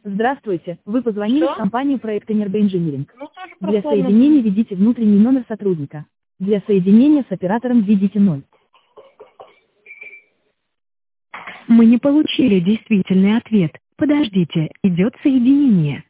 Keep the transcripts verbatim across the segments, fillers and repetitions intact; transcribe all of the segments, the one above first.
Здравствуйте, вы позвонили в Что? компанию «Проект Энергоинжиниринг». Ну, тоже Для просрочно. соединения введите внутренний номер сотрудника. Для соединения с оператором введите ноль. Мы не получили действительный ответ. Подождите, идет соединение.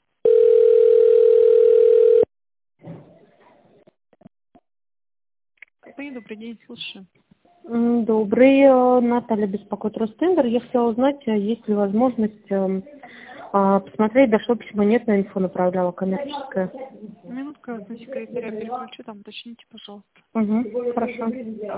Ой, добрый день, слушаю. М, Добрый, э, Наталья беспокоит Ростендер. Я хотела узнать, э, есть ли возможность эм, а, посмотреть, дошло письмо, нет, на инфо направляла коммерческое. Минутку, я вас на секретаря переключу, там уточните, пожалуйста. Угу, хорошо.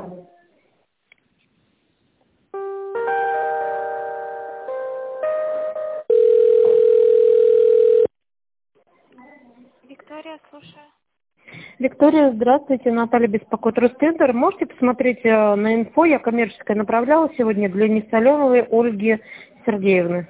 Виктория, слушаю. Виктория, здравствуйте, Наталья беспокоит Ростендер. Можете посмотреть э, на инфо, я коммерческое направляла сегодня для Несоленовой Ольги Сергеевны.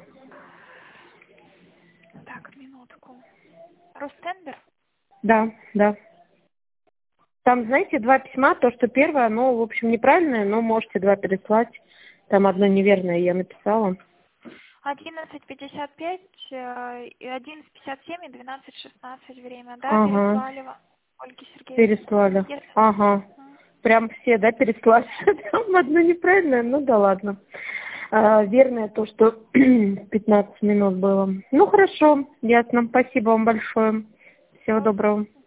Так, минутку. Ростендер? Да, да. Там, знаете, два письма, то, что первое, оно, в общем, неправильное, но можете два переслать. Там одно неверное я написала. одиннадцать пятьдесят пять, э, и одиннадцать пятьдесят семь и двенадцать шестнадцать время, да, Ага, переслали вам, Ольге Сергеевне? переслали. Если... Ага. М. Прям все, да, переслали. Там одно неправильное, ну да ладно. А, верное то, что пятнадцать минут было. Ну хорошо, ясно. Спасибо вам большое. Всего доброго.